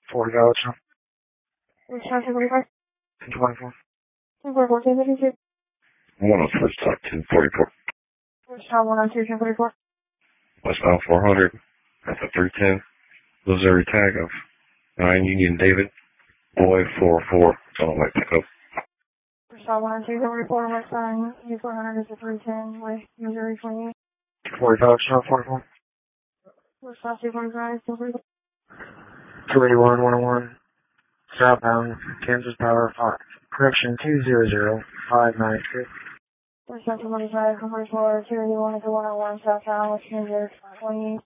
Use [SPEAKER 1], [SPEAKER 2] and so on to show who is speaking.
[SPEAKER 1] 40 Galaxy.
[SPEAKER 2] Response 245.
[SPEAKER 1] 1024.
[SPEAKER 2] 1044, 1052.
[SPEAKER 3] 103 stop 1044.
[SPEAKER 2] Response 102, 1044.
[SPEAKER 3] Westbound 400. That's a 310. Missouri tag of 9 Union David. Boy 44. It's on the way pickup.
[SPEAKER 2] Response 102, 1044. Westbound U400 is a 310 with Missouri 28.
[SPEAKER 1] 40 Galaxy, 44.
[SPEAKER 2] Response 245, 1044.
[SPEAKER 1] 281, 101. Southbound, Kansas Power 5. Correction 200596.
[SPEAKER 2] Response 145, 144, 281 to 101 southbound with Missouri 28.